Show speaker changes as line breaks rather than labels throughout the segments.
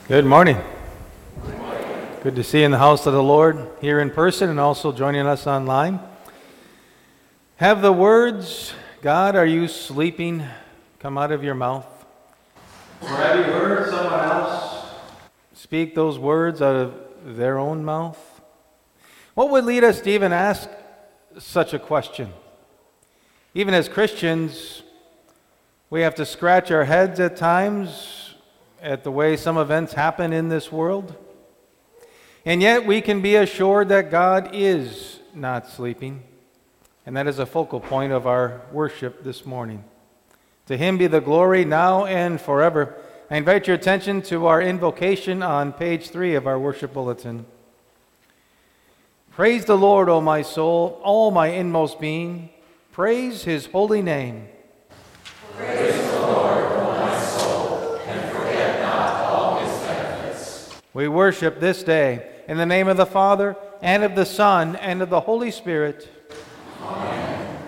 Good morning. Good to see you in the house of the Lord here in person and also joining us online. Have the words, "God, are you sleeping?" come out of your mouth? Or have you heard someone else speak those words out of their own mouth? What would lead us to even ask such a question? Even as Christians, we have to scratch our heads at times at the way some events happen in this world. And yet we can be assured that God is not sleeping. And that is a focal point of our worship this morning. To Him be the glory now and forever. I invite your attention to our invocation on page 3 of our worship bulletin. Praise the Lord, O my soul, all my inmost being. Praise His holy name.
Praise the Lord, O my soul, and forget not all His benefits.
We worship this day in the name of the Father, and of the Son, and of the Holy Spirit.
Amen.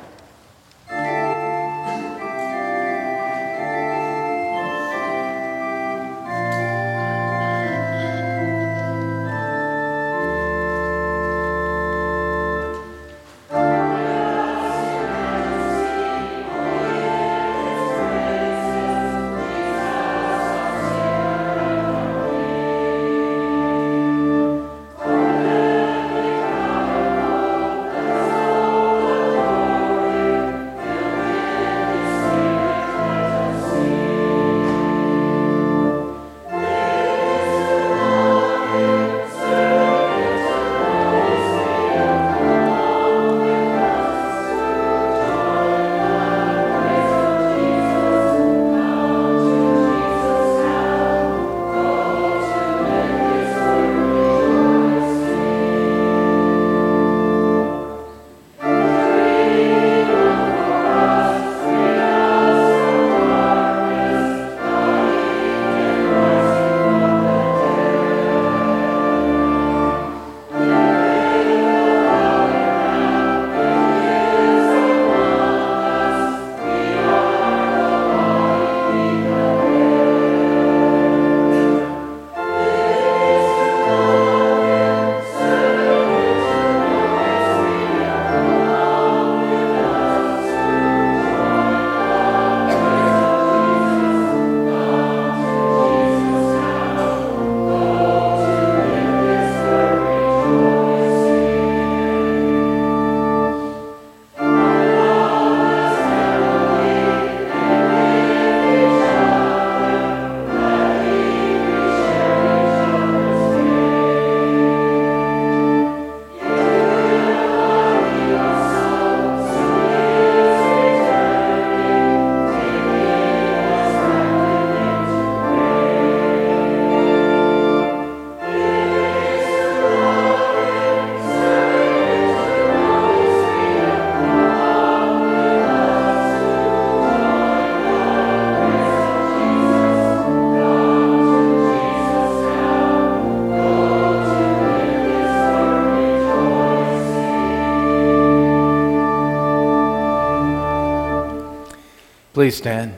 Please stand.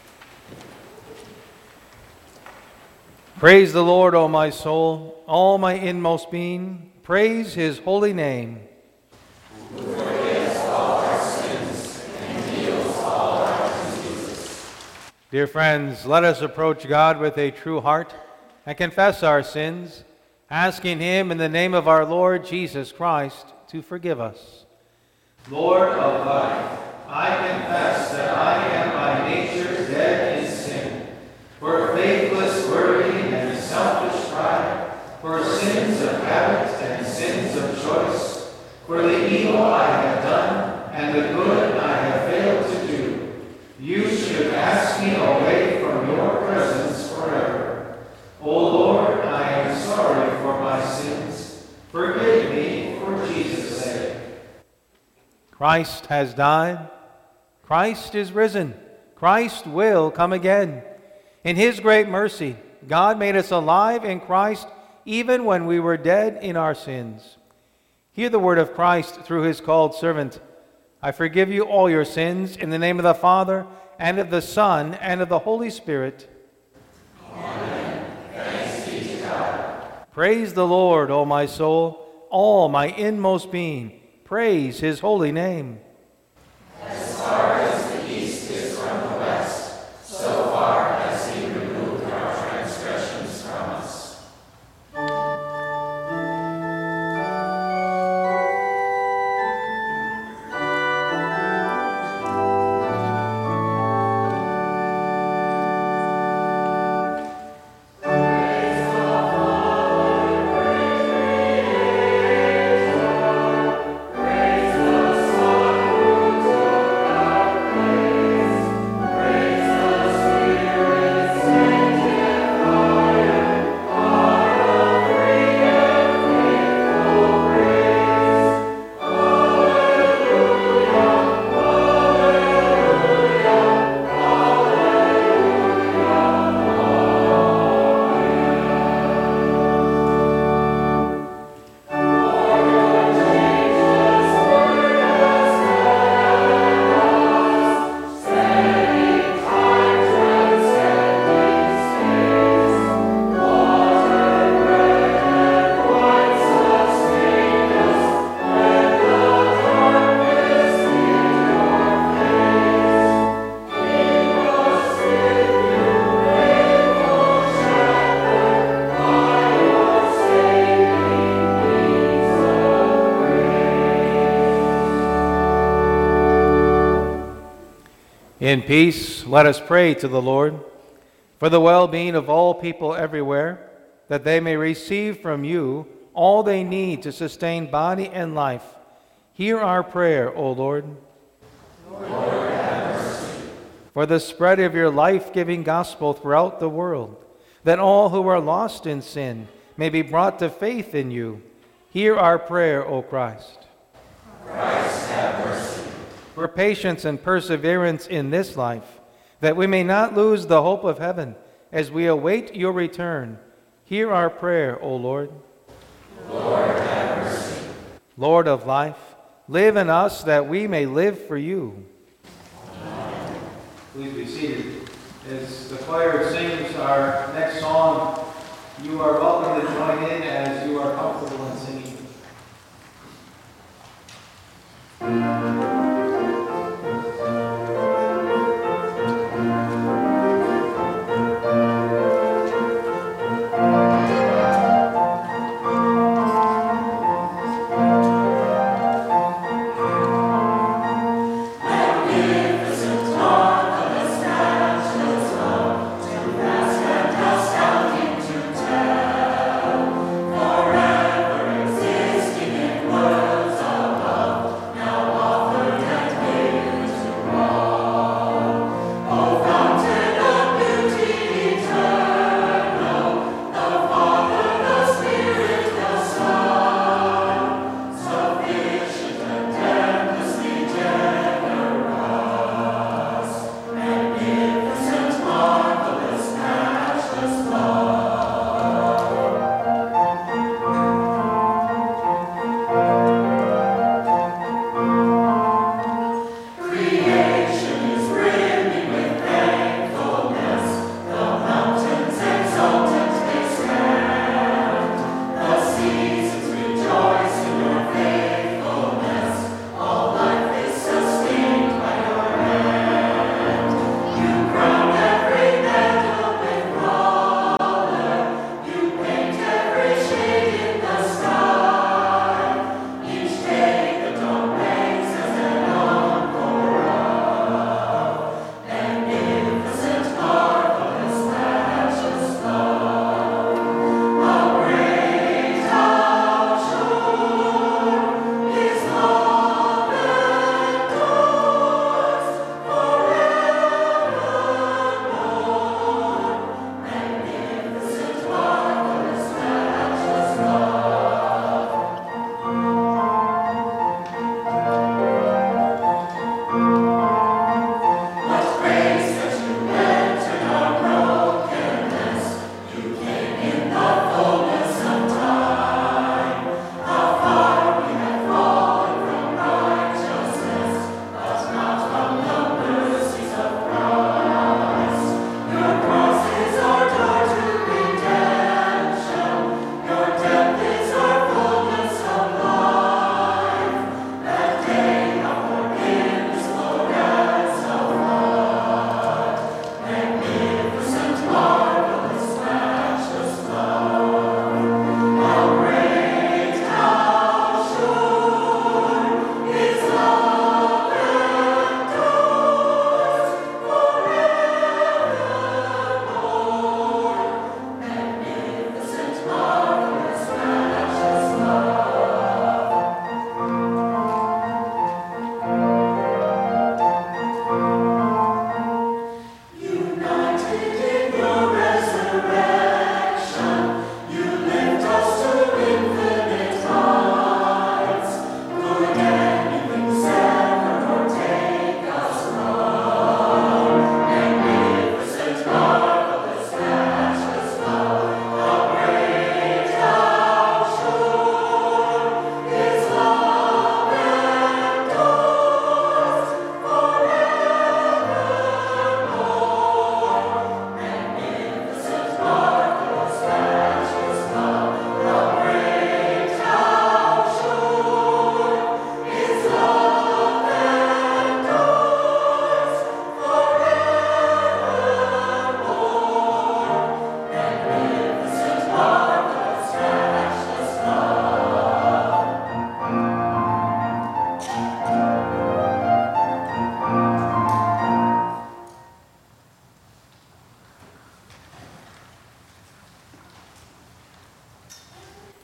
Praise the Lord, O my soul, all my inmost being. Praise His holy name.
Who forgives all our sins and heals all our diseases.
Dear friends, let us approach God with a true heart and confess our sins, asking Him in the name of our Lord Jesus Christ to forgive us.
Lord of life, I confess that I am by nature dead in sin, for faithless worrying and selfish pride, for sins of habit and sins of choice, for the evil I have done and the good I have failed to do. You should cast me away from your presence forever. O Lord, I am sorry for my sins. Forgive me for Jesus' sake.
Christ has died. Christ is risen. Christ will come again. In His great mercy, God made us alive in Christ even when we were dead in our sins. Hear the word of Christ through His called servant. I forgive you all your sins in the name of the Father, and of the Son, and of the Holy Spirit.
Amen. Thanks be
Praise the Lord, O my soul, all my inmost being. Praise his holy name.
As far as the east is from the west, so far has he removed our transgressions from us.
In peace, let us pray to the Lord for the well-being of all people everywhere, that they may receive from you all they need to sustain body and life. Hear our prayer, O Lord.
Lord, have mercy.
For the spread of your life-giving gospel throughout the world, that all who are lost in sin may be brought to faith in you. Hear our prayer, O Christ.
Christ, have mercy.
For patience and perseverance in this life, that we may not lose the hope of heaven as we await your return. Hear our prayer, O Lord.
Lord, have mercy.
Lord of life, live in us that we may live for you.
Amen. Please be seated. As the choir sings our next song, you are welcome to join in as you are comfortable in singing.
Forever.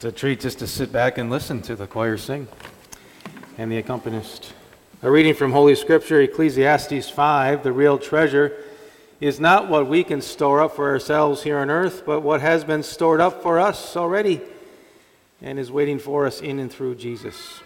a treat just to sit back and listen to the choir sing and the accompanist. A reading from Holy Scripture, Ecclesiastes 5, the real treasure is not what we can store up for ourselves here on earth, but what has been stored up for us already and is waiting for us in and through Jesus.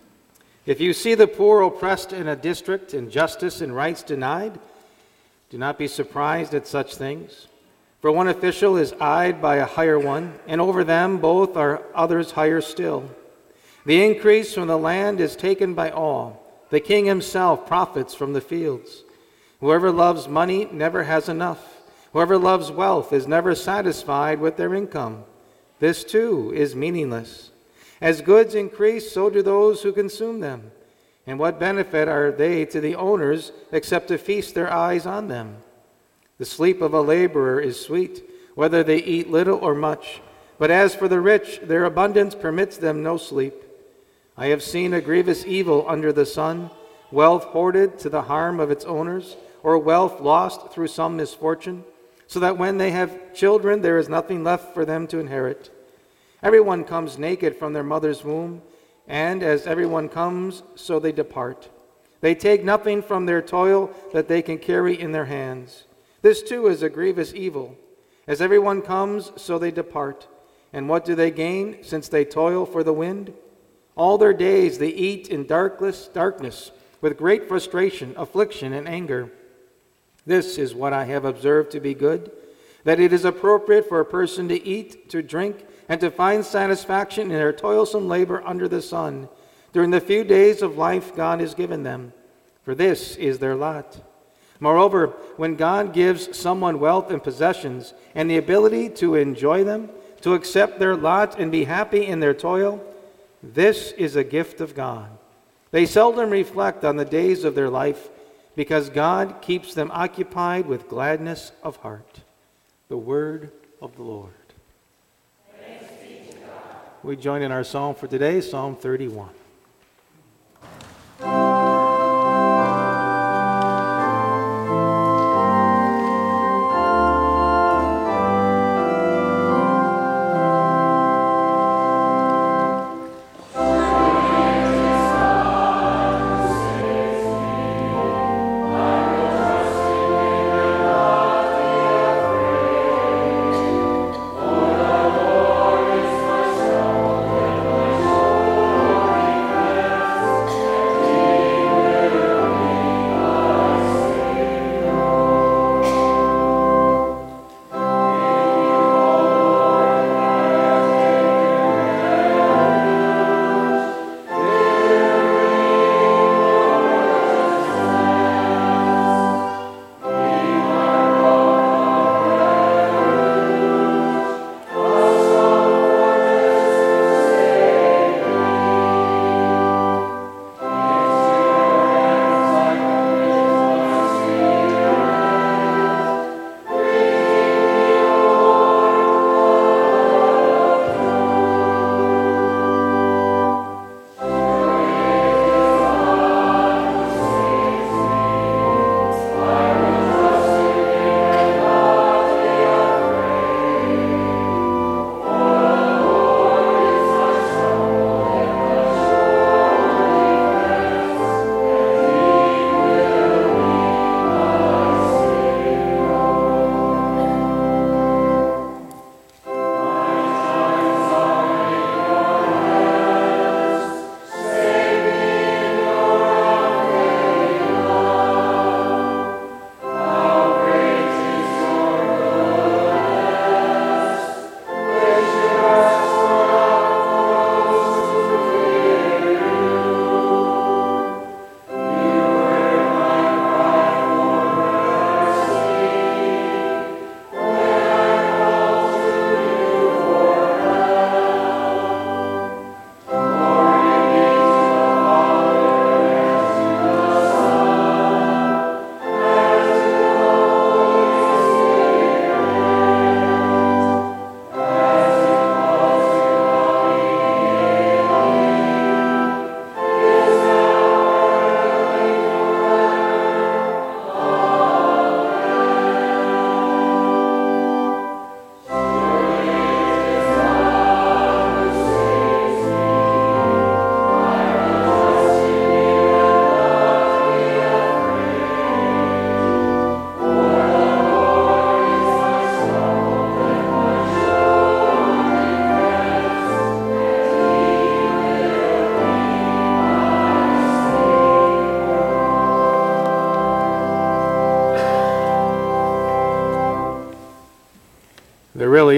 If you see the poor oppressed in a district and justice and rights denied, do not be surprised at such things. For one official is eyed by a higher one, and over them both are others higher still. The increase from the land is taken by all. The king himself profits from the fields. Whoever loves money never has enough. Whoever loves wealth is never satisfied with their income. This too is meaningless. As goods increase, so do those who consume them. And what benefit are they to the owners except to feast their eyes on them? The sleep of a laborer is sweet, whether they eat little or much. But as for the rich, their abundance permits them no sleep. I have seen a grievous evil under the sun, wealth hoarded to the harm of its owners, or wealth lost through some misfortune, so that when they have children, there is nothing left for them to inherit. Everyone comes naked from their mother's womb, and as everyone comes, so they depart. They take nothing from their toil that they can carry in their hands. This too is a grievous evil. As everyone comes, so they depart. And what do they gain, since they toil for the wind? All their days they eat in darkness, with great frustration, affliction, and anger. This is what I have observed to be good, that it is appropriate for a person to eat, to drink, and to find satisfaction in their toilsome labor under the sun, during the few days of life God has given them. For this is their lot. Moreover, when God gives someone wealth and possessions and the ability to enjoy them, to accept their lot and be happy in their toil, this is a gift of God. They seldom reflect on the days of their life because God keeps them occupied with gladness of heart. The word of the Lord.
Thanks be to God.
We join in our psalm for today, Psalm 31.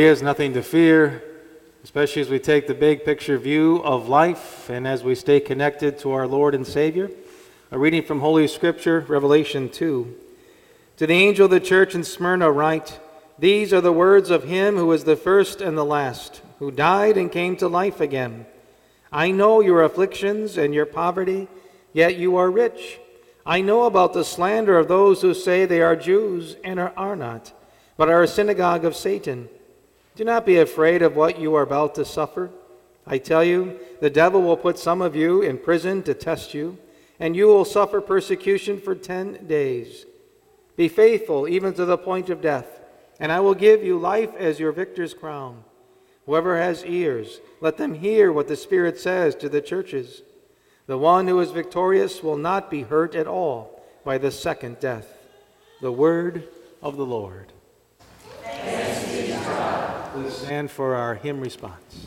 is nothing to fear, especially as we take the big picture view of life and as we stay connected to our Lord and Savior. A reading from Holy Scripture, Revelation 2. To the angel of the church in Smyrna write, "These are the words of him who is the first and the last, who died and came to life again. I know your afflictions and your poverty, yet you are rich. I know about the slander of those who say they are Jews and are not, but are a synagogue of Satan. Do not be afraid of what you are about to suffer. I tell you, the devil will put some of you in prison to test you, and you will suffer persecution for 10 days. Be faithful even to the point of death, and I will give you life as your victor's crown. Whoever has ears, let them hear what the Spirit says to the churches. The one who is victorious will not be hurt at all by the second death." The word of the Lord.
Thanks be to God.
Please stand for our hymn response.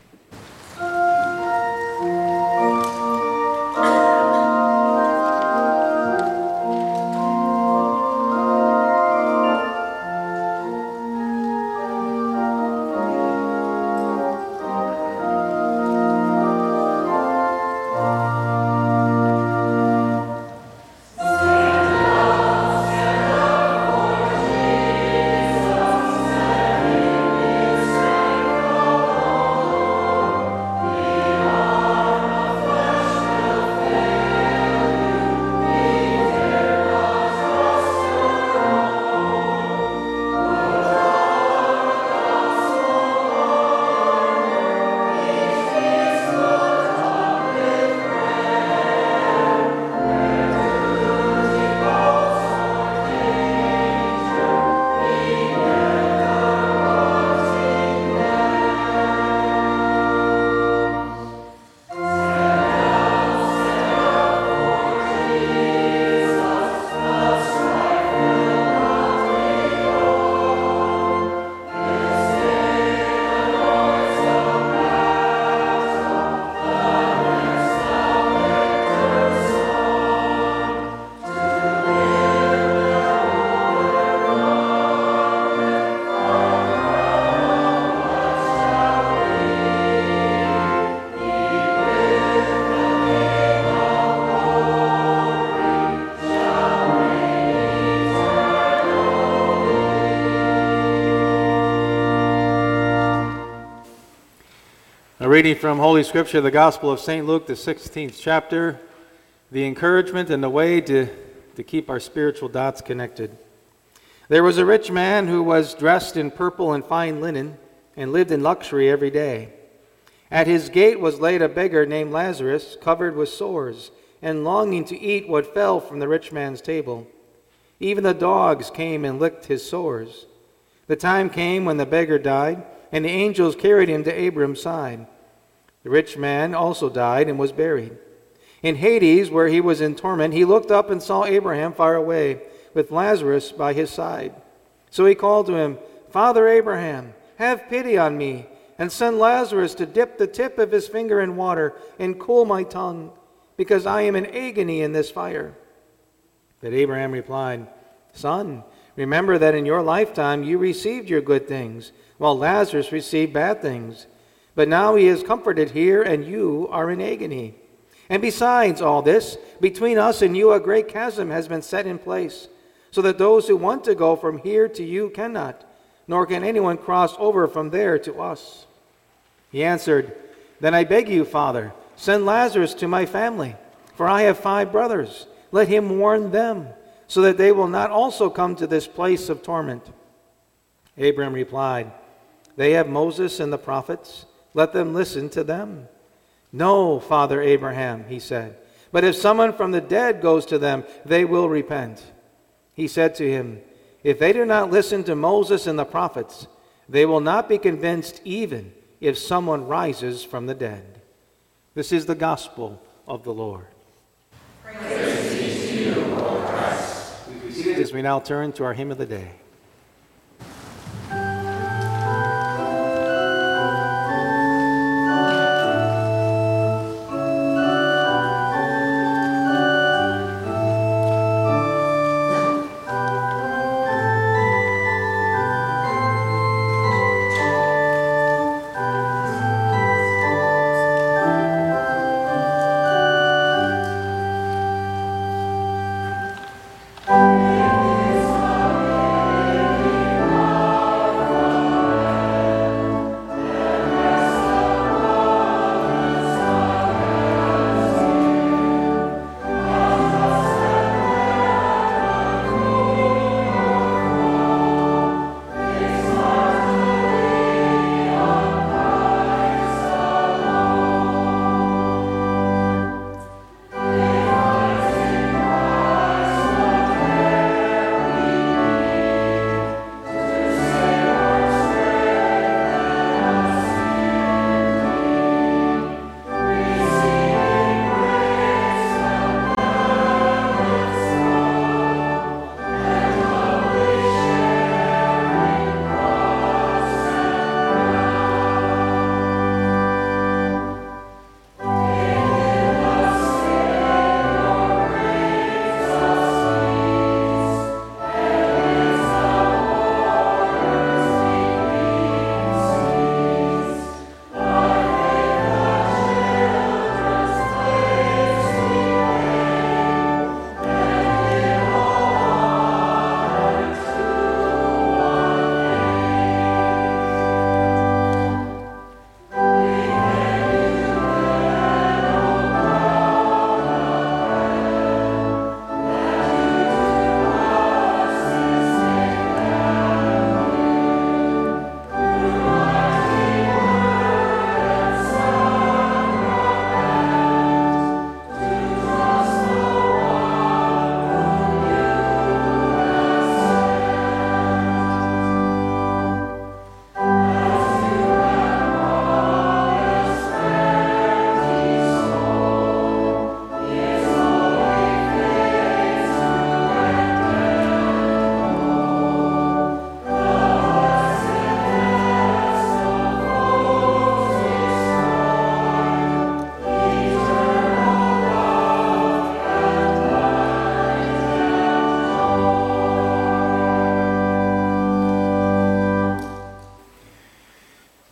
A reading from Holy Scripture, the Gospel of St. Luke, the 16th chapter, the encouragement and the way to keep our spiritual dots connected. There was a rich man who was dressed in purple and fine linen and lived in luxury every day. At his gate was laid a beggar named Lazarus, covered with sores and longing to eat what fell from the rich man's table. Even the dogs came and licked his sores. The time came when the beggar died, and the angels carried him to Abram's side. The rich man also died and was buried. In Hades, where he was in torment, he looked up and saw Abraham far away, with Lazarus by his side. So he called to him, "Father Abraham, have pity on me, and send Lazarus to dip the tip of his finger in water and cool my tongue, because I am in agony in this fire." But Abraham replied, "Son, remember that in your lifetime you received your good things, while Lazarus received bad things. But now he is comforted here, and you are in agony. And besides all this, between us and you a great chasm has been set in place, so that those who want to go from here to you cannot, nor can anyone cross over from there to us." He answered, "Then I beg you, Father, send Lazarus to my family, for I have 5 brothers. Let him warn them, so that they will not also come to this place of torment." Abraham replied, "They have Moses and the prophets. Let them listen to them." "No, Father Abraham," he said, "but if someone from the dead goes to them, they will repent." He said to him, "If they do not listen to Moses and the prophets, they will not be convinced even if someone rises from the dead." This is the gospel of the Lord.
Praise be to you, Lord Christ.
Please be seated as we now turn to our hymn of the day.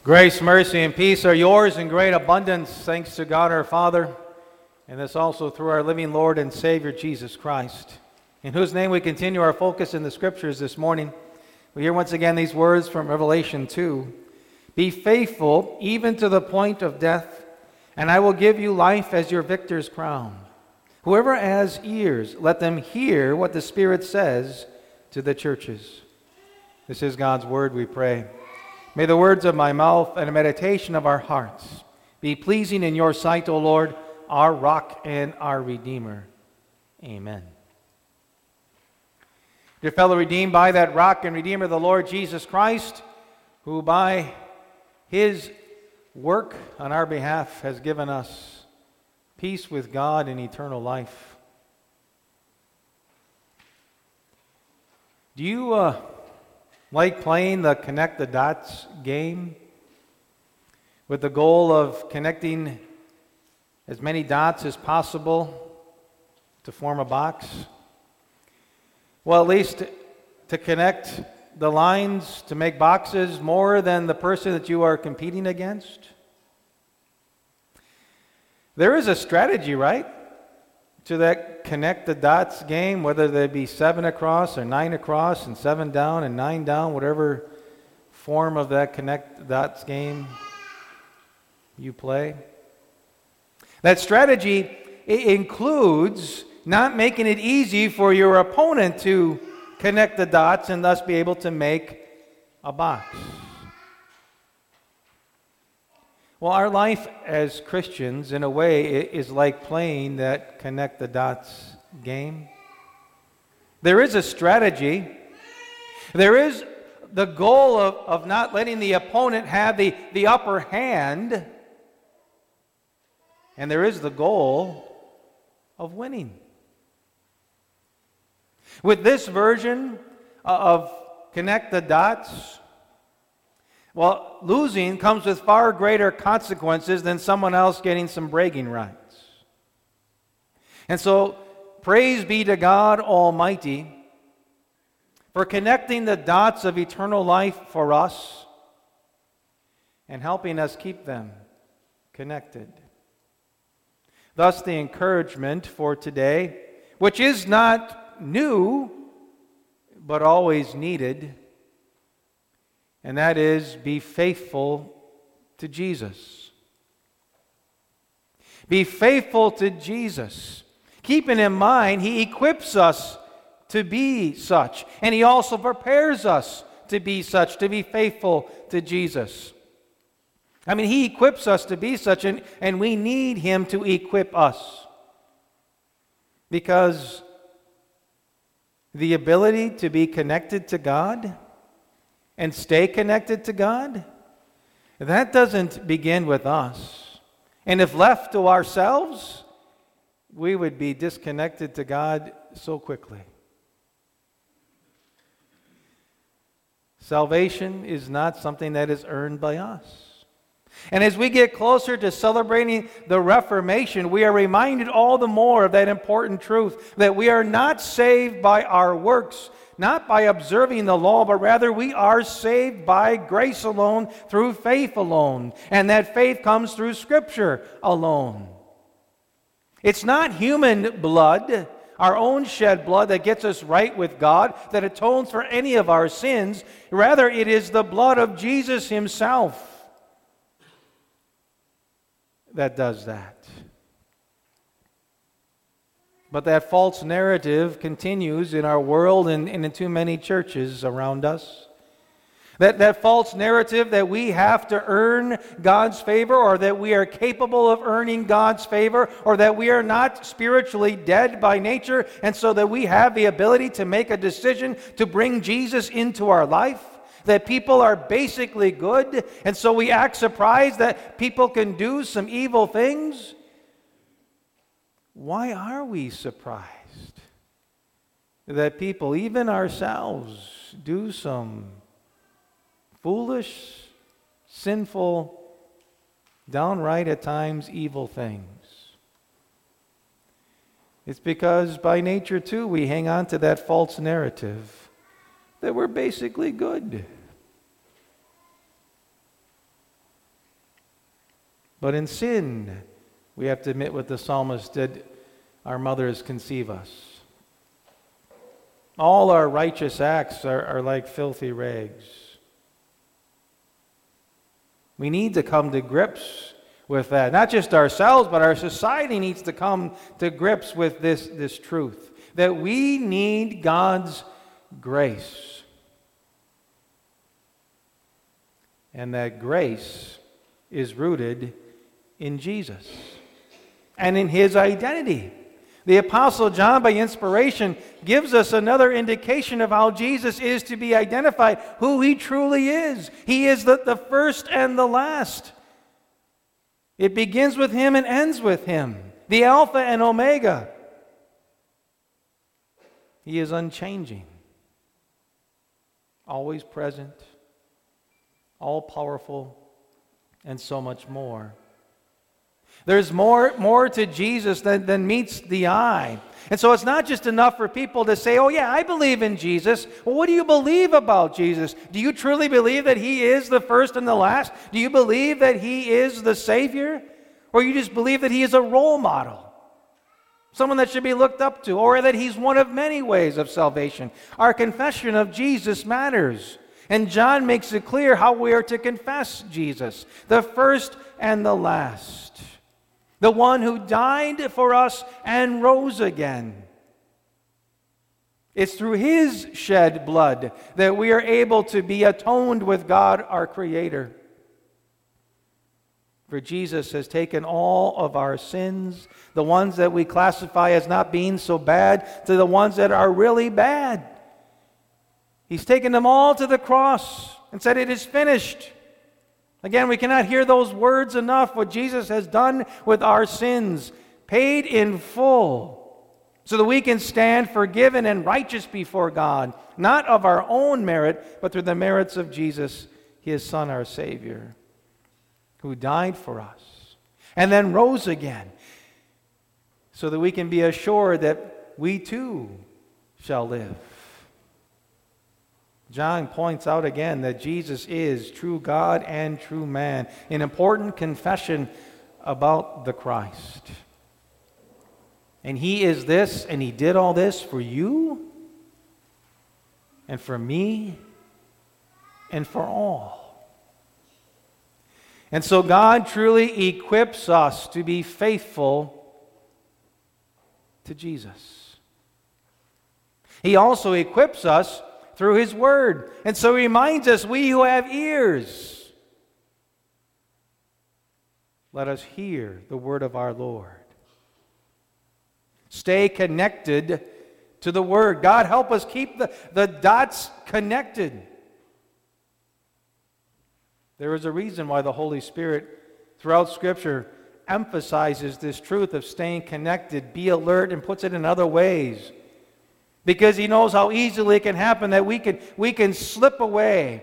Grace, mercy, and peace are yours in great abundance, thanks to God our Father, and this also through our living Lord and Savior, Jesus Christ, in whose name we continue our focus in the Scriptures this morning. We hear once again these words from Revelation 2. Be faithful even to the point of death, and I will give you life as your victor's crown. Whoever has ears, let them hear what the Spirit says to the churches. This is God's word, we pray. May the words of my mouth and the meditation of our hearts be pleasing in your sight, O Lord, our rock and our Redeemer. Amen. Dear fellow redeemed by that rock and Redeemer, the Lord Jesus Christ, who by His work on our behalf has given us peace with God and eternal life. Do you like playing the Connect the Dots game with the goal of connecting as many dots as possible to form a box? Well, at least to connect the lines to make boxes more than the person that you are competing against. There is a strategy, right, to that connect the dots game, whether they be 7 across or 9 across and 7 down and 9 down, whatever form of that connect the dots game you play. That strategy includes not making it easy for your opponent to connect the dots and thus be able to make a box. Well, our life as Christians, in a way, is like playing that connect the dots game. There is a strategy. There is the goal of not letting the opponent have the upper hand. And there is the goal of winning. With this version of connect the dots, well, losing comes with far greater consequences than someone else getting some bragging rights. And so, praise be to God Almighty for connecting the dots of eternal life for us and helping us keep them connected. Thus, the encouragement for today, which is not new, but always needed, and that is, be faithful to Jesus. Be faithful to Jesus. Keeping in mind, He equips us to be such, and He also prepares us to be such, to be faithful to Jesus. I mean, He equips us to be such, and we need Him to equip us. Because the ability to be connected to God and stay connected to God, that doesn't begin with us. And if left to ourselves, we would be disconnected to God so quickly. Salvation is not something that is earned by us. And as we get closer to celebrating the Reformation, we are reminded all the more of that important truth, that we are not saved by our works, not by observing the law, but rather we are saved by grace alone, through faith alone. And that faith comes through Scripture alone. It's not human blood, our own shed blood, that gets us right with God, that atones for any of our sins. Rather, it is the blood of Jesus Himself that does that. But that false narrative continues in our world and in too many churches around us. That false narrative that we have to earn God's favor, or that we are capable of earning God's favor, or that we are not spiritually dead by nature, and so that we have the ability to make a decision to bring Jesus into our life. That people are basically good, and so we act surprised that people can do some evil things. Why are we surprised that people, even ourselves, do some foolish, sinful, downright at times evil things? It's because by nature, too, we hang on to that false narrative that we're basically good. But in sin, we have to admit with the psalmist, did our mothers conceive us? All our righteous acts are like filthy rags. We need to come to grips with that. Not just ourselves, but our society needs to come to grips with this truth. That we need God's grace. And that grace is rooted in Jesus and in His identity. The Apostle John, by inspiration, gives us another indication of how Jesus is to be identified, who He truly is. He is the first and the last. It begins with Him and ends with Him, the Alpha and Omega. He is unchanging, always present, all-powerful, and so much more. There's more to Jesus than meets the eye. And so it's not just enough for people to say, oh yeah, I believe in Jesus. Well, what do you believe about Jesus? Do you truly believe that He is the first and the last? Do you believe that He is the Savior? Or you just believe that He is a role model? Someone that should be looked up to? Or that He's one of many ways of salvation? Our confession of Jesus matters. And John makes it clear how we are to confess Jesus, the first and the last. The one who died for us and rose again. It's through His shed blood that we are able to be atoned with God, our Creator. For Jesus has taken all of our sins, the ones that we classify as not being so bad, to the ones that are really bad. He's taken them all to the cross and said, "It is finished." Again, we cannot hear those words enough, what Jesus has done with our sins, paid in full, so that we can stand forgiven and righteous before God, not of our own merit, but through the merits of Jesus, His Son, our Savior, who died for us and then rose again, so that we can be assured that we too shall live. John points out again that Jesus is true God and true man, an important confession about the Christ. And He is this, and He did all this for you, and for me, and for all. And so God truly equips us to be faithful to Jesus. He also equips us through His Word. And so He reminds us, we who have ears, let us hear the word of our Lord. Stay connected to the Word. God, help us keep the dots connected. There is a reason why the Holy Spirit, throughout Scripture, emphasizes this truth of staying connected, be alert, and puts it in other ways. Because He knows how easily it can happen that we can slip away.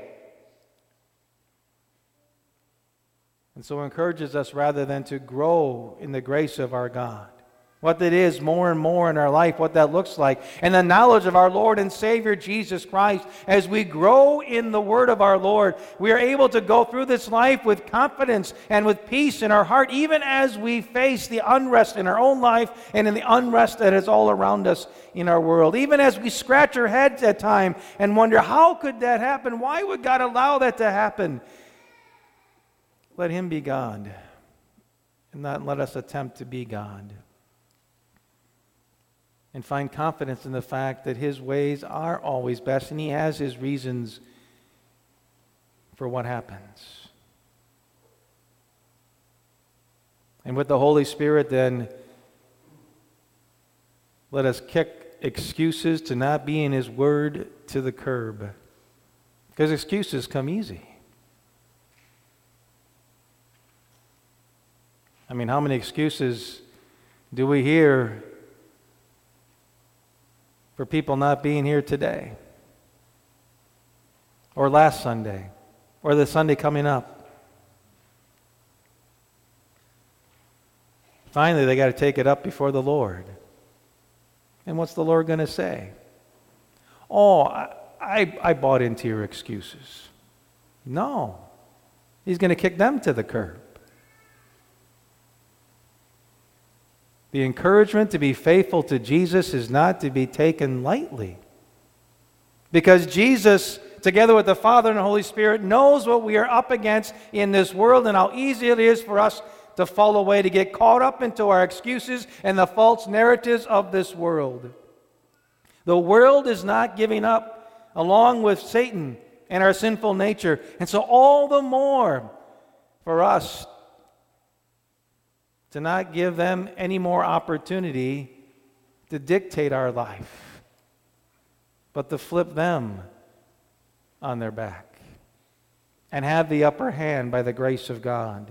And so encourages us rather than to grow in the grace of our God. What that is more and more in our life, what that looks like. And the knowledge of our Lord and Savior Jesus Christ. As we grow in the Word of our Lord, we are able to go through this life with confidence and with peace in our heart, even as we face the unrest in our own life and in the unrest that is all around us in our world. Even as we scratch our heads at times and wonder, how could that happen? Why would God allow that to happen? Let Him be God, and not let us attempt to be God. And find confidence in the fact that His ways are always best, and He has His reasons for what happens. And with the Holy Spirit, then, let us kick excuses to not be in His Word to the curb. Because excuses come easy. I mean, how many excuses do we hear for people not being here today, or last Sunday, or the Sunday coming up? Finally, they got to take it up before the Lord. And what's the Lord going to say? Oh, I bought into your excuses. No. He's going to kick them to the curb. The encouragement to be faithful to Jesus is not to be taken lightly. Because Jesus, together with the Father and the Holy Spirit, knows what we are up against in this world and how easy it is for us to fall away, to get caught up into our excuses and the false narratives of this world. The world is not giving up along with Satan and our sinful nature. And so all the more for us to not give them any more opportunity to dictate our life, but to flip them on their back and have the upper hand by the grace of God.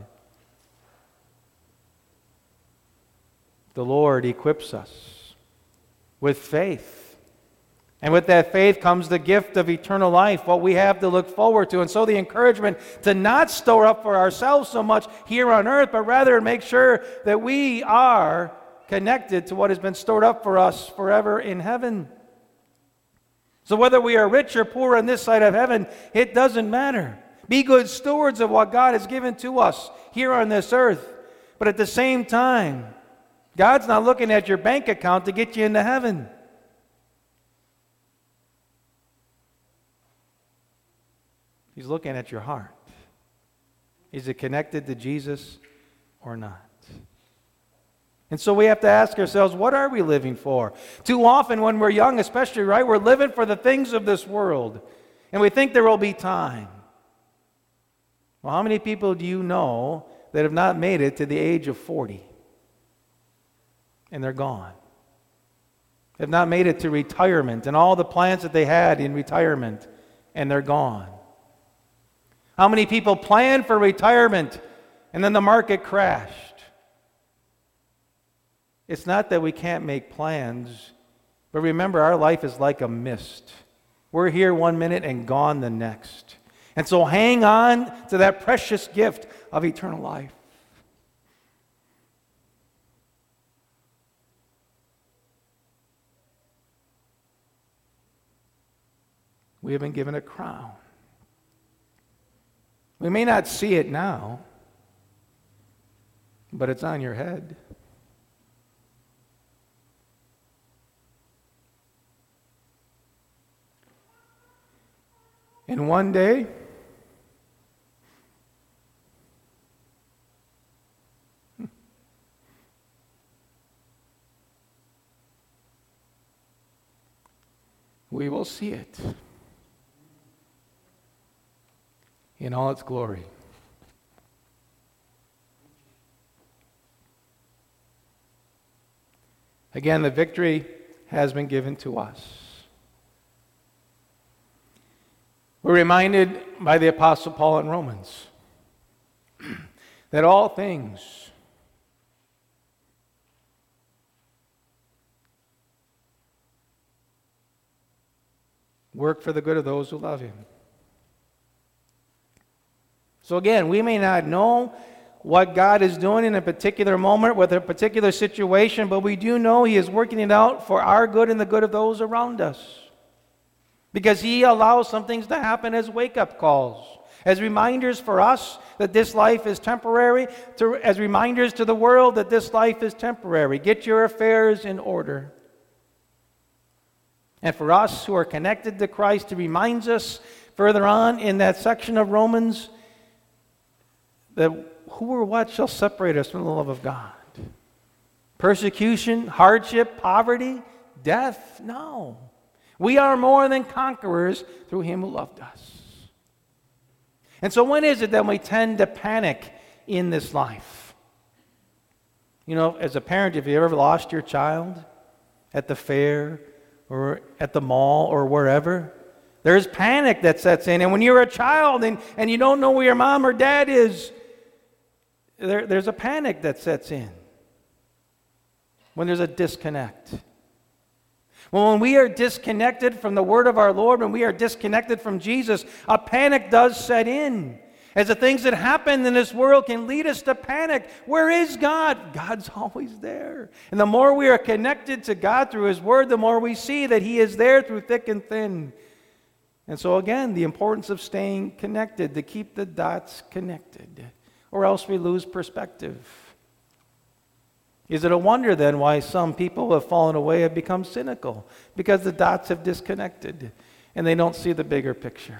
The Lord equips us with faith. And with that faith comes the gift of eternal life, what we have to look forward to. And so the encouragement to not store up for ourselves so much here on earth, but rather make sure that we are connected to what has been stored up for us forever in heaven. So whether we are rich or poor on this side of heaven, it doesn't matter. Be good stewards of what God has given to us here on this earth. But at the same time, God's not looking at your bank account to get you into heaven. He's looking at your heart. Is it connected to Jesus or not? And so we have to ask ourselves, what are we living for? Too often when we're young, especially, right, we're living for the things of this world. And we think there will be time. Well, how many people do you know that have not made it to the age of 40? And they're gone. Have not made it to retirement and all the plans that they had in retirement, and they're gone. How many people planned for retirement and then the market crashed? It's not that we can't make plans, but remember, our life is like a mist. We're here one minute and gone the next. And so hang on to that precious gift of eternal life. We have been given a crown. We may not see it now, but it's on your head. And one day, we will see it in all its glory. Again, the victory has been given to us. We're reminded by the Apostle Paul in Romans that all things work for the good of those who love him. So again, we may not know what God is doing in a particular moment with a particular situation, but we do know he is working it out for our good and the good of those around us. Because he allows some things to happen as wake-up calls, as reminders for us that this life is temporary, as reminders to the world that this life is temporary. Get your affairs in order. And for us who are connected to Christ, he reminds us further on in that section of Romans that who or what shall separate us from the love of God? Persecution, hardship, poverty, death? No. We are more than conquerors through him who loved us. And so when is it that we tend to panic in this life? You know, as a parent, have you ever lost your child at the fair or at the mall or wherever? There's panic that sets in. And when you're a child and you don't know where your mom or dad is, there's a panic that sets in when there's a disconnect. Well, when we are disconnected from the word of our Lord, when we are disconnected from Jesus, a panic does set in. As the things that happen in this world can lead us to panic. Where is God? God's always there. And the more we are connected to God through his word, the more we see that he is there through thick and thin. And so again, the importance of staying connected, to keep the dots connected, or else we lose perspective. Is it a wonder then why some people who have fallen away have become cynical? Because the dots have disconnected and they don't see the bigger picture.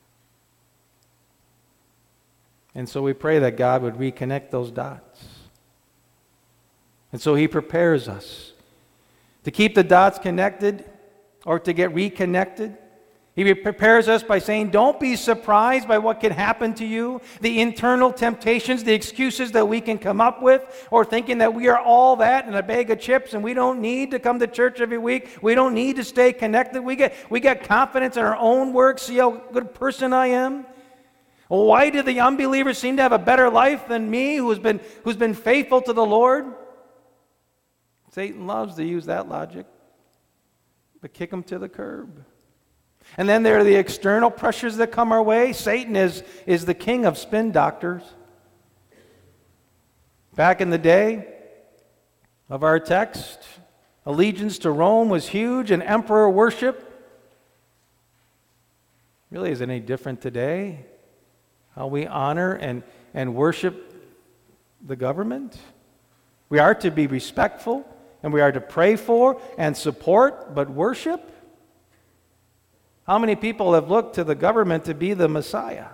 And so we pray that God would reconnect those dots. And so He prepares us to keep the dots connected or to get reconnected. He prepares us by saying, don't be surprised by what can happen to you, the internal temptations, the excuses that we can come up with, or thinking that we are all that in a bag of chips and we don't need to come to church every week. We don't need to stay connected. We get confidence in our own work. See how good a person I am? Well, why do the unbelievers seem to have a better life than me who's been faithful to the Lord? Satan loves to use that logic, but kick them to the curb. And then there are the external pressures that come our way. Satan is the king of spin doctors. Back in the day of our text, allegiance to Rome was huge, and emperor worship really isn't any different today. How we honor and worship the government. We are to be respectful, and we are to pray for and support, but worship? How many people have looked to the government to be the Messiah?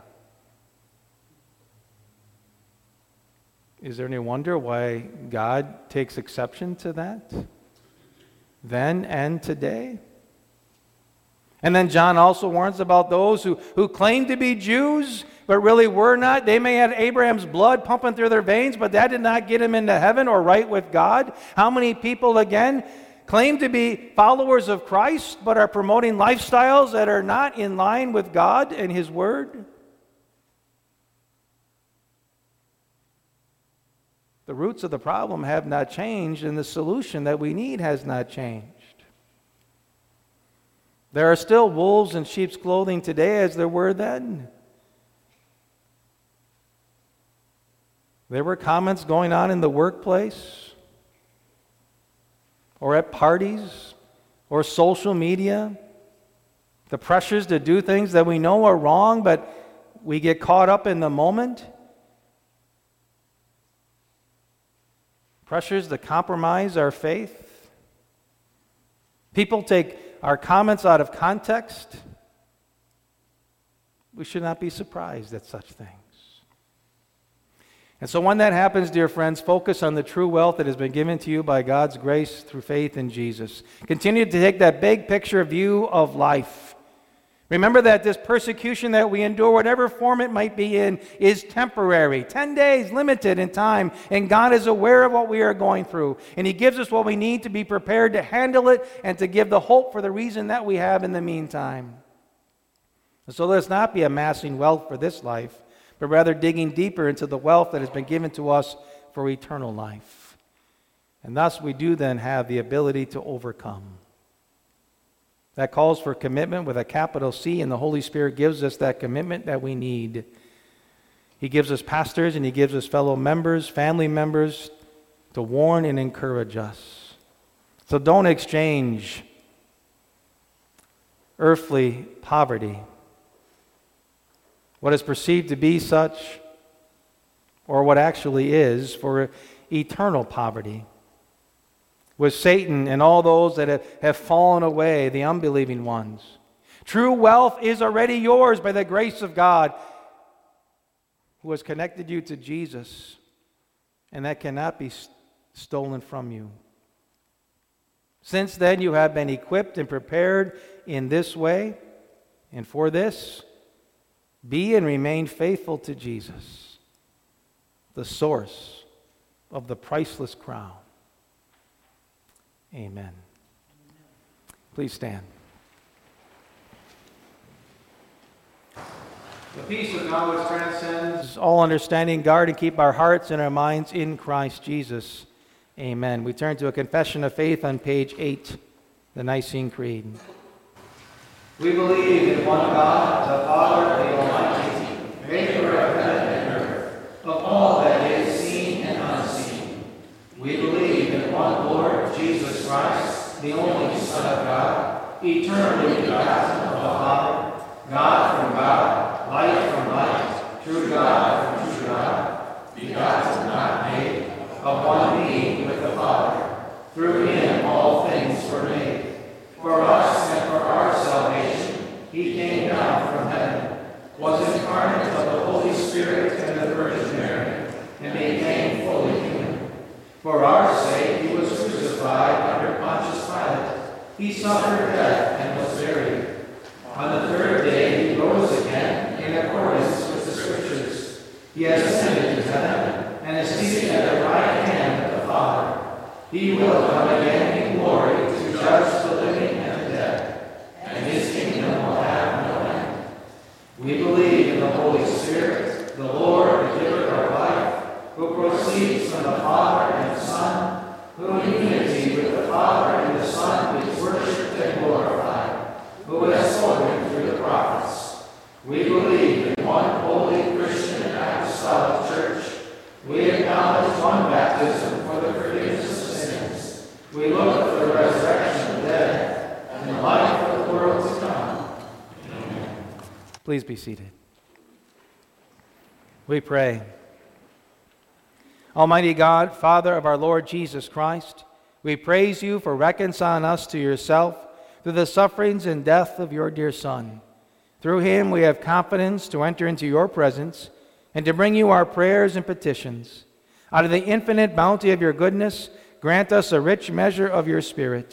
Is there any wonder why God takes exception to that? Then and today? And then John also warns about those who claim to be Jews, but really were not. They may have Abraham's blood pumping through their veins, but that did not get them into heaven or right with God. How many people, again, claim to be followers of Christ, but are promoting lifestyles that are not in line with God and His Word? The roots of the problem have not changed, and the solution that we need has not changed. There are still wolves in sheep's clothing today as there were then. There were comments going on in the workplace, or at parties, or social media. The pressures to do things that we know are wrong, but we get caught up in the moment. Pressures to compromise our faith. People take our comments out of context. We should not be surprised at such things. And so when that happens, dear friends, focus on the true wealth that has been given to you by God's grace through faith in Jesus. Continue to take that big picture view of life. Remember that this persecution that we endure, whatever form it might be in, is temporary. 10 days, limited in time, and God is aware of what we are going through. And He gives us what we need to be prepared to handle it and to give the hope for the reason that we have in the meantime. And so let's not be amassing wealth for this life, but rather digging deeper into the wealth that has been given to us for eternal life. And thus we do then have the ability to overcome. That calls for commitment with a capital C, and the Holy Spirit gives us that commitment that we need. He gives us pastors and He gives us fellow members, family members, to warn and encourage us. So don't exchange earthly poverty, what is perceived to be such, or what actually is, for eternal poverty. With Satan and all those that have fallen away, the unbelieving ones. True wealth is already yours by the grace of God, who has connected you to Jesus, and that cannot be stolen from you. Since then, you have been equipped and prepared in this way, and for this, be and remain faithful to Jesus, the source of the priceless crown. Amen. Please stand. The peace of God which transcends all understanding, guard and keep our hearts and our minds in Christ Jesus. Amen. We turn to a confession of faith on page 8, the Nicene Creed.
We believe in one God, the Father, the Almighty, maker of heaven and earth, of all that is seen and unseen. We believe in one Lord, Jesus Christ, the only Son of God, eternally begotten of the Father, God from God, light from light, true God from true God, begotten, not made, of one being with the Father. Through him all things were made. For us and for our salvation, he came down from heaven, was incarnate of the Holy Spirit and the Virgin Mary, and became fully human. For our sake he was crucified under Pontius Pilate. He suffered death and was buried. On the third day he rose again in accordance with the Scriptures. He ascended to heaven and is seated at the right hand of the Father. He will come again in glory to judge the living and the dead, and his kingdom will have no end. We believe in the Holy Spirit, the Lord, the giver of life, who proceeds from the Father and Son, who in unity with the Father and the Son is worshipped and glorified, who has spoken through the prophets. We believe in one holy Christian and apostolic church. We acknowledge one baptism for the forgiveness of sins. We look for the resurrection of the dead and the life of the world to come. Amen.
Please be seated. We pray. Almighty God, Father of our Lord Jesus Christ, we praise you for reconciling us to yourself through the sufferings and death of your dear Son. Through him we have confidence to enter into your presence and to bring you our prayers and petitions. Out of the infinite bounty of your goodness, grant us a rich measure of your Spirit.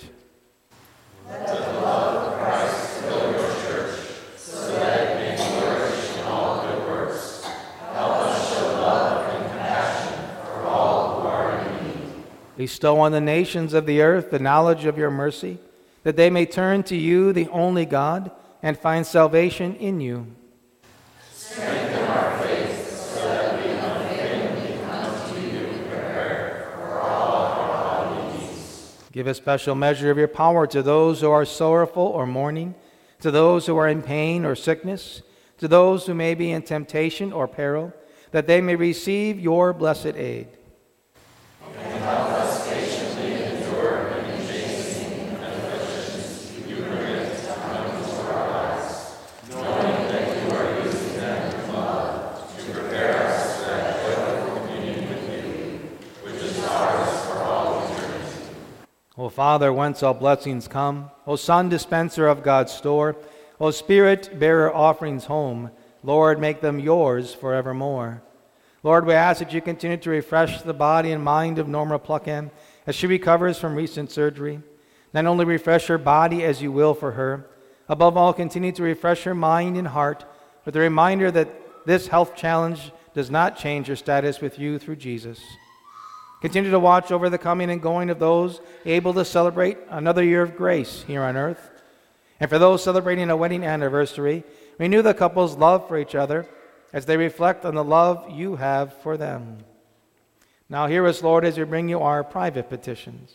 Let the love of Christ fill your church, so that it may flourish in all good works. Help us show love and compassion for all who are in need.
Bestow on the nations of the earth the knowledge of your mercy, that they may turn to you, the only God, and find salvation in you.
Strengthen our faith so that we unfailingly come to you prepared for all our needs.
Give a special measure of your power to those who are sorrowful or mourning, to those who are in pain or sickness, to those who may be in temptation or peril, that they may receive your blessed aid.
And help us patiently endure any chastening and afflictions you permit to come into our lives, knowing that you are using them with love to prepare us for that joyful communion with you, which is ours for all eternity.
O Father, whence all blessings come, O Son, dispenser of God's store, O Spirit, bearer offerings home, Lord, make them yours forevermore. Lord, we ask that you continue to refresh the body and mind of Norma Pluckham as she recovers from recent surgery. Not only refresh her body as you will for her, above all, continue to refresh her mind and heart with the reminder that this health challenge does not change her status with you through Jesus. Continue to watch over the coming and going of those able to celebrate another year of grace here on earth. And for those celebrating a wedding anniversary, renew the couple's love for each other as they reflect on the love you have for them. Now hear us, Lord, as we bring you our private petitions.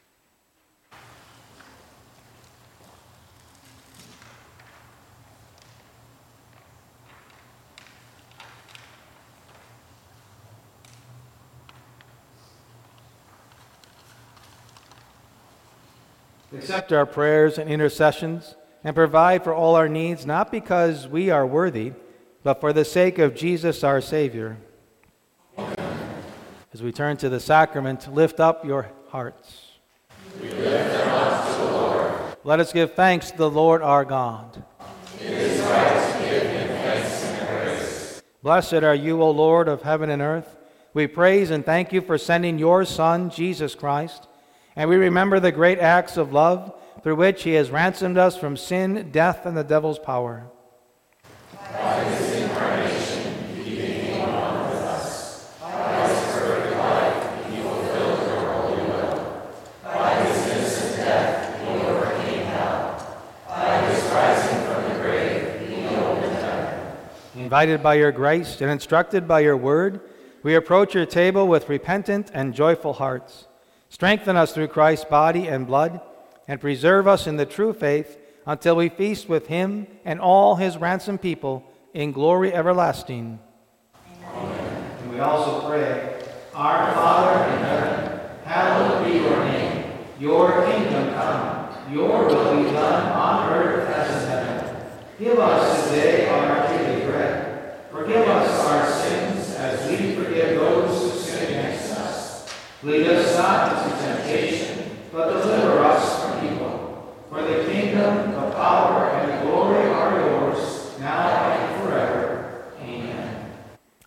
Accept our prayers and intercessions and provide for all our needs, not because we are worthy, but for the sake of Jesus our Savior. Amen. As we turn to the sacrament, lift up your hearts.
We lift them up to the Lord.
Let us give thanks to the Lord our God.
It is right to give him thanks and praise.
Blessed are you, O Lord of heaven and earth. We praise and thank you for sending your Son, Jesus Christ, and we remember the great acts of love through which he has ransomed us from sin, death, and the devil's power.
By his incarnation, he became one with us. By his perfect life, he fulfilled your holy will. By his innocent death, he overcame hell. By his rising from the grave, he opened heaven.
Invited by your grace and instructed by your word, we approach your table with repentant and joyful hearts. Strengthen us through Christ's body and blood, and preserve us in the true faith until we feast with him and all his ransomed people in glory everlasting.
Amen. And we also pray, Our Father in heaven, hallowed be your name. Your kingdom come, your will be done on earth as in heaven. Give us today our daily bread. Forgive us our sins as we forgive those who sin against us. Lead us not into temptation,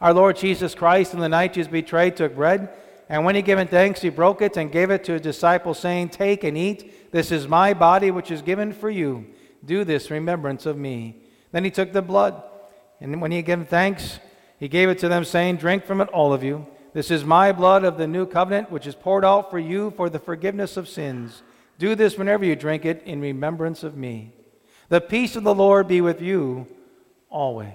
Our Lord Jesus Christ, in the night he was betrayed, took bread, and when he given thanks, he broke it and gave it to his disciples, saying, Take and eat. This is my body, which is given for you. Do this in remembrance of me. Then he took the blood, and when he had given thanks, he gave it to them, saying, Drink from it, all of you. This is my blood of the new covenant, which is poured out for you for the forgiveness of sins. Do this whenever you drink it in remembrance of me. The peace of the Lord be with you always.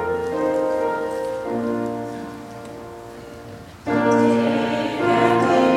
Take and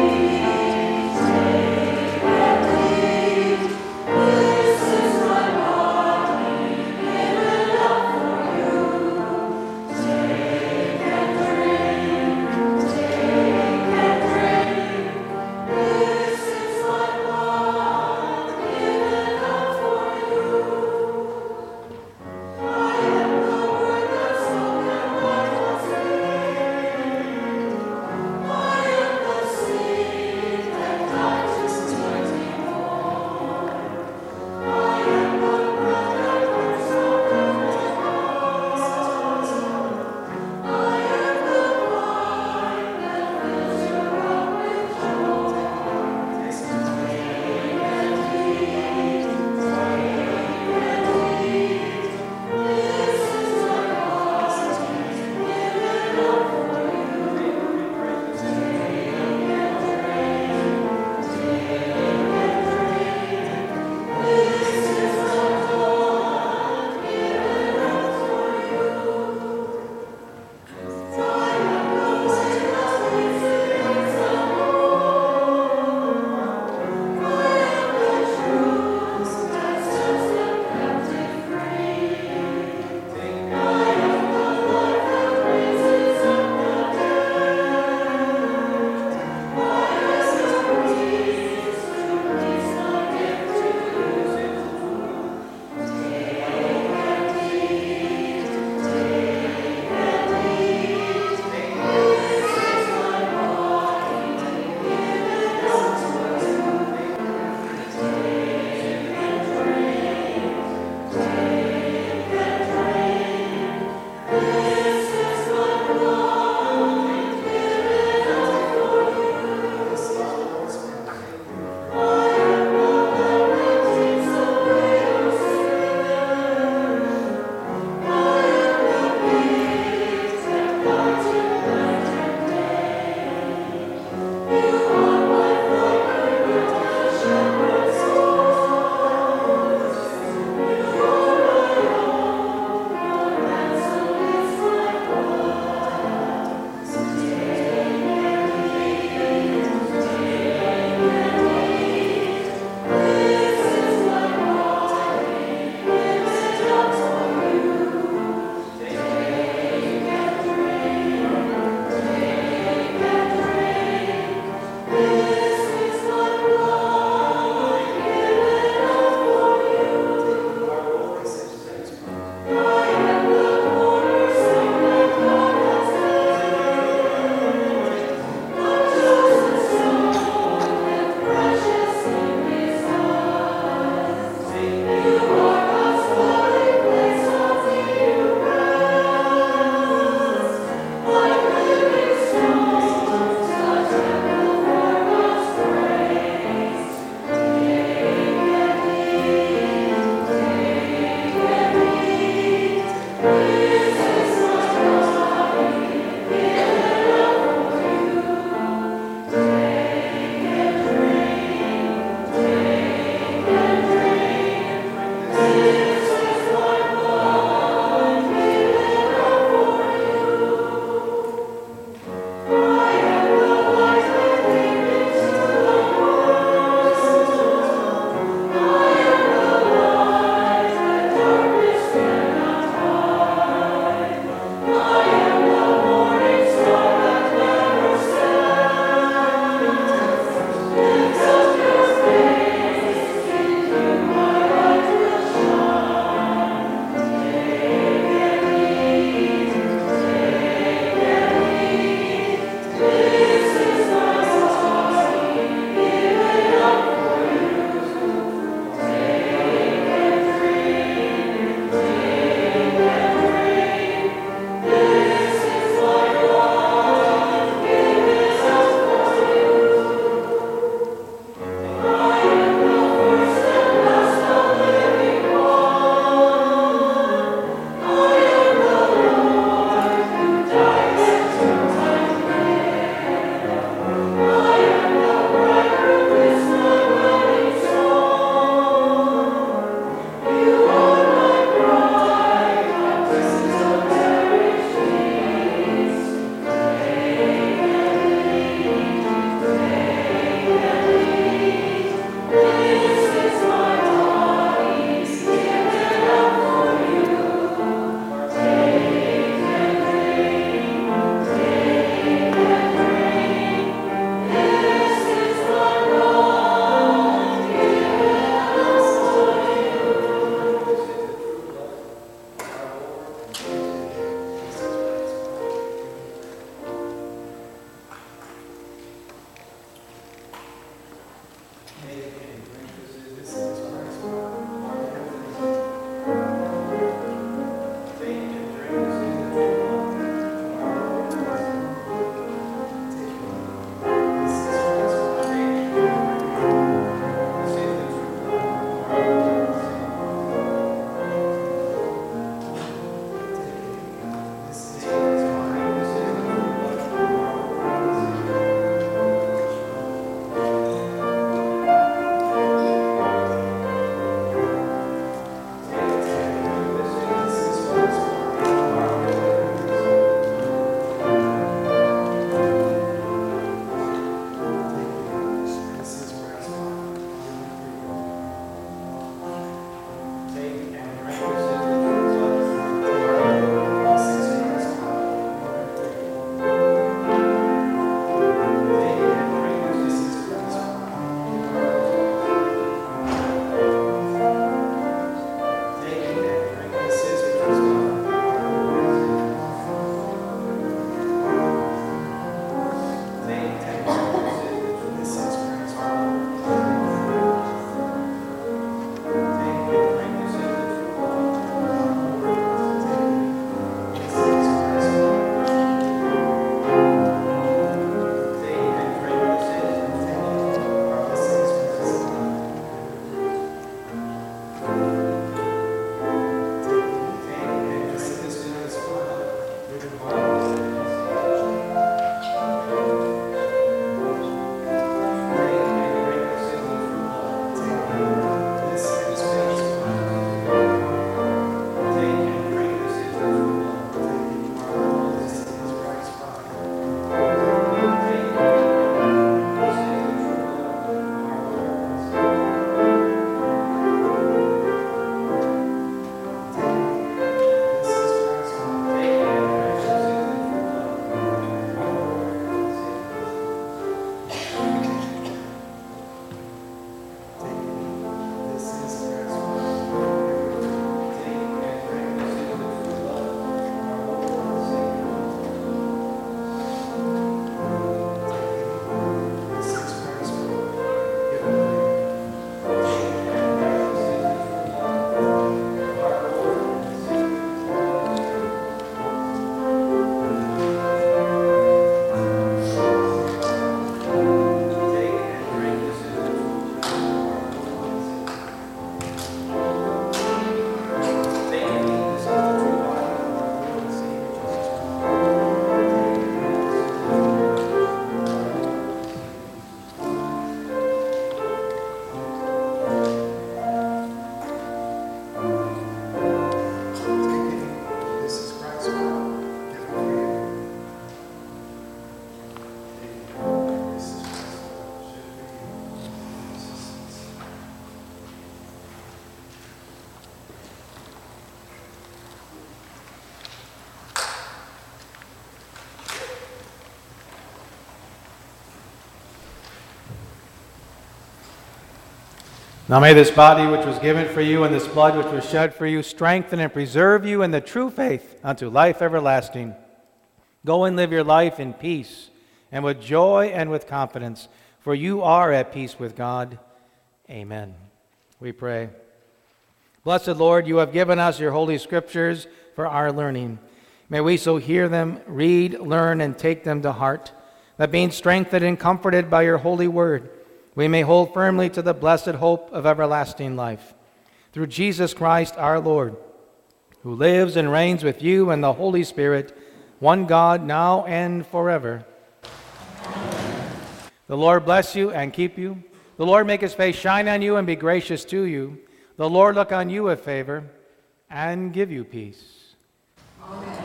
Now may this body which was given for you and this blood which was shed for you strengthen and preserve you in the true faith unto life everlasting. Go and live your life in peace and with joy and with confidence, for you are at peace with God. Amen. We pray. Blessed Lord, you have given us your holy scriptures for our learning. May we so hear them, read, learn, and take them to heart, that being strengthened and comforted by your holy word, we may hold firmly to the blessed hope of everlasting life. Through Jesus Christ our Lord, who lives and reigns with you and the Holy Spirit, one God, now and forever. Amen. The Lord bless you and keep you. The Lord make his face shine on you and be gracious to you. The Lord look on you with favor and give you peace. Amen.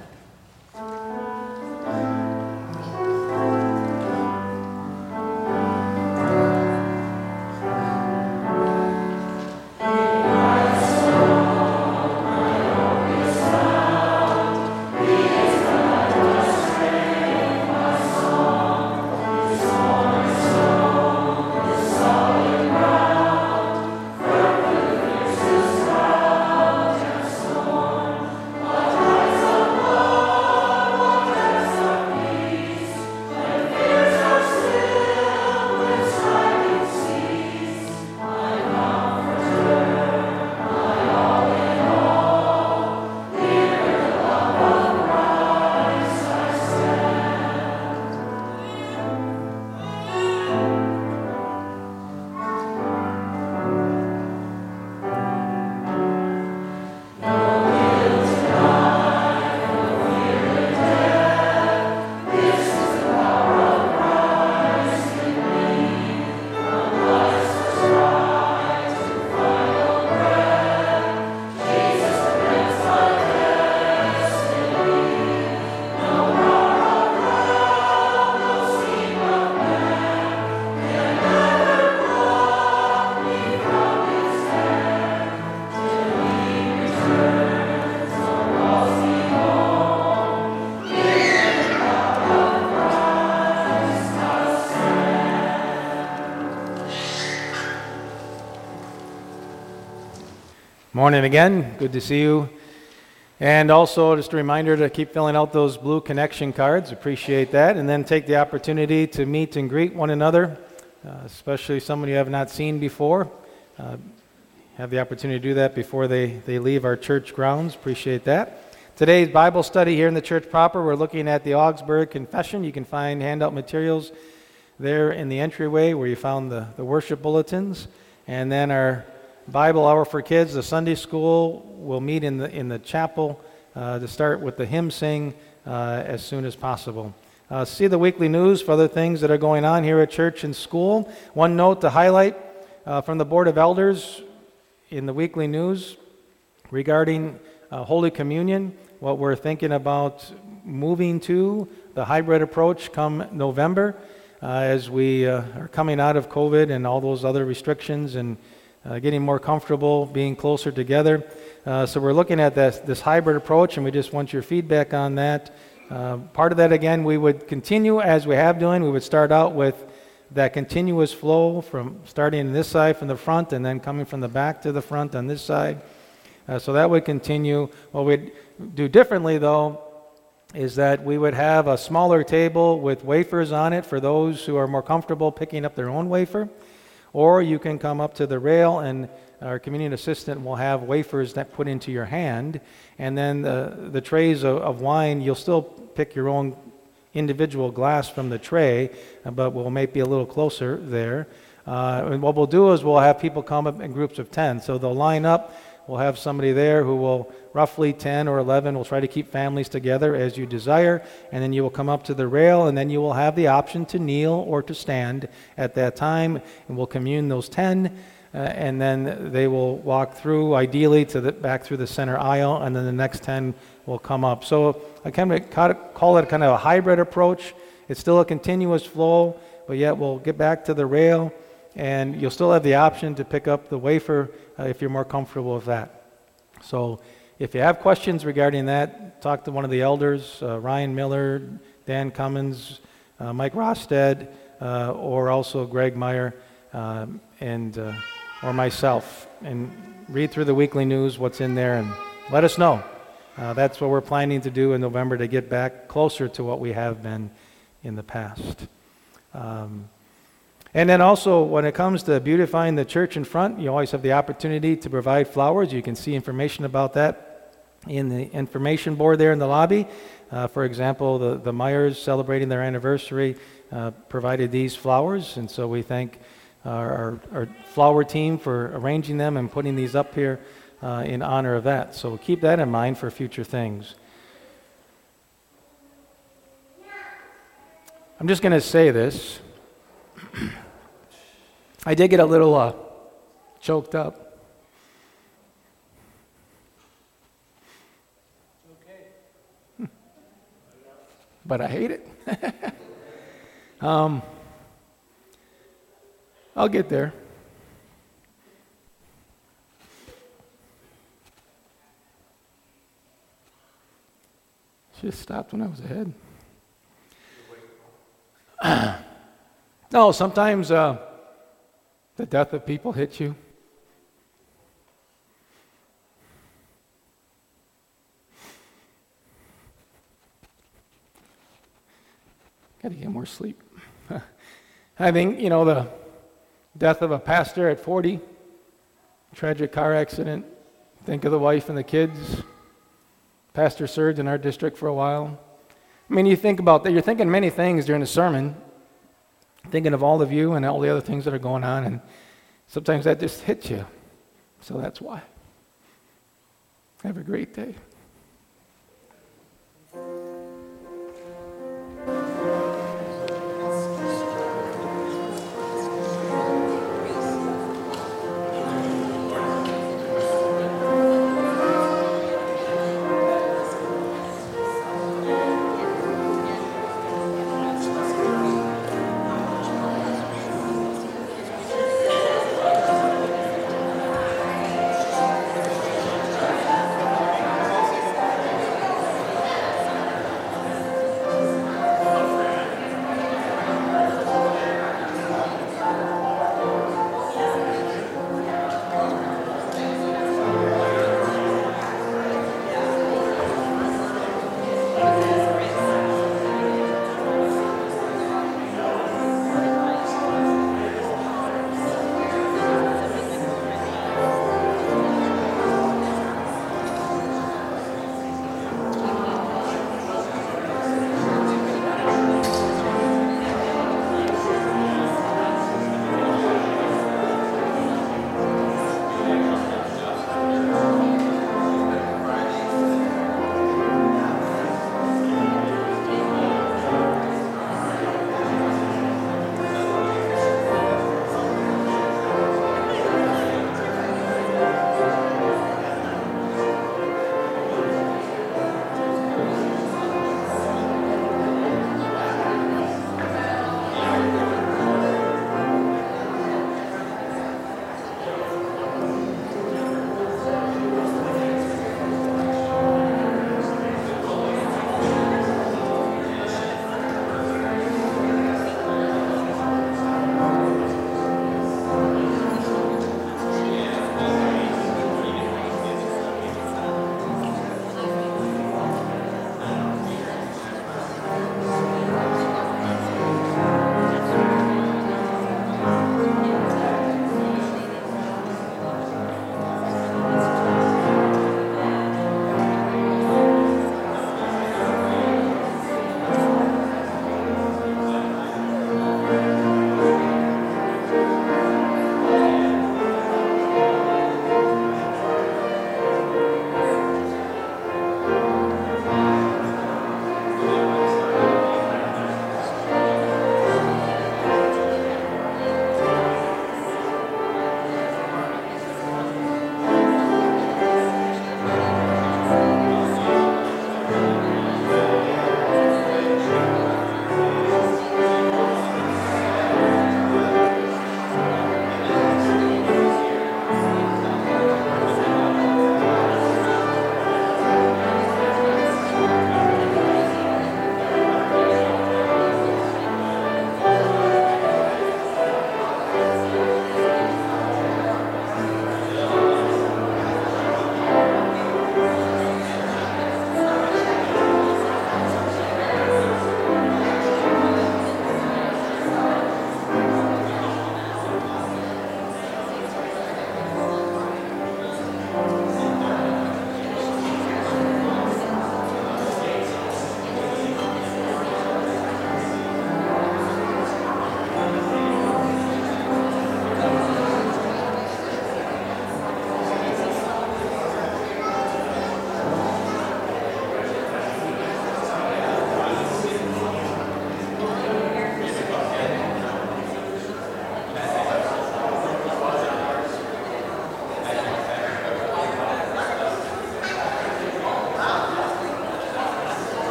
Morning again. Good to see you. And also just a reminder to keep filling out those blue connection cards. Appreciate that. And then take the opportunity to meet and greet one another, especially someone you have not seen before. Have the opportunity to do that before they leave our church grounds. Appreciate that. Today's Bible study here in the church proper, we're looking at the Augsburg Confession. You can find handout materials there in the entryway where you found the worship bulletins. And then our Bible Hour for Kids, the Sunday school, will meet in the chapel to start with the hymn sing as soon as possible. See the weekly news for other things that are going on here at church and school. One note to highlight from the Board of Elders in the weekly news regarding Holy Communion, what we're thinking about moving to, the hybrid approach come November as we are coming out of COVID and all those other restrictions and getting more comfortable, being closer together. So we're looking at this hybrid approach, and we just want your feedback on that. Part of that, again, we would continue as we have doing. We would start out with that continuous flow from starting on this side from the front and then coming from the back to the front on this side. So that would continue. What we'd do differently, though, is that we would have a smaller table with wafers on it for those who are more comfortable picking up their own wafer. Or you can come up to the rail and our communion assistant will have wafers that put into your hand. And then the trays of wine, you'll still pick your own individual glass from the tray, but we'll maybe be a little closer there. And what we'll do is we'll have people come up in groups of 10. So they'll line up. We'll have somebody there who will, roughly 10 or 11, we'll try to keep families together as you desire, and then you will come up to the rail, and then you will have the option to kneel or to stand at that time, and we'll commune those 10, and then they will walk through, ideally, back through the center aisle, and then the next 10 will come up. So I kind of call it kind of a hybrid approach. It's still a continuous flow, but yet we'll get back to the rail, and you'll still have the option to pick up the wafer if you're more comfortable with that. So if you have questions regarding that, talk to one of the elders, Ryan Miller, Dan Cummins, Mike Rosted, or also Greg Meyer, and or myself and read through the weekly news, what's in there, and let us know. That's what we're planning to do in November, to get back closer to what we have been in the past. And then also, when it comes to beautifying the church in front, you always have the opportunity to provide flowers. You can see information about that in the information board there in the lobby. For example, the Myers, celebrating their anniversary, provided these flowers, and so we thank our flower team for arranging them and putting these up here in honor of that. So keep that in mind for future things. I'm just going to say this. I did get a little choked up. Okay. But I hate it. I'll get there. Should have stopped when I was ahead. No, sometimes the death of people hits you. Got to get more sleep. I think, the death of a pastor at 40, tragic car accident. Think of the wife and the kids. Pastor served in our district for a while. I mean, you think about that. You're thinking many things during the sermon, thinking of all of you and all the other things that are going on, and sometimes that just hits you. So that's why. Have a great day.